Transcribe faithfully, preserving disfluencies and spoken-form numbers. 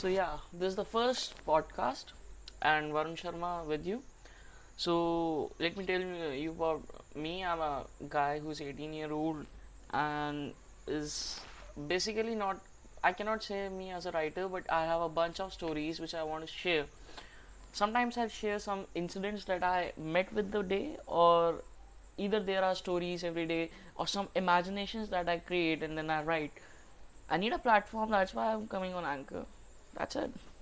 So yeah, this is the first podcast, and Varun Sharma with you. So let me tell you you about me. I'm a guy who's eighteen year old and is basically not. I cannot say me as a writer, but I have a bunch of stories which I want to share. Sometimes I'll share some incidents that I met with the day, or either there are stories every day, or some imaginations that I create and then I write. I need a platform. That's why I'm coming on Anchor. That's it.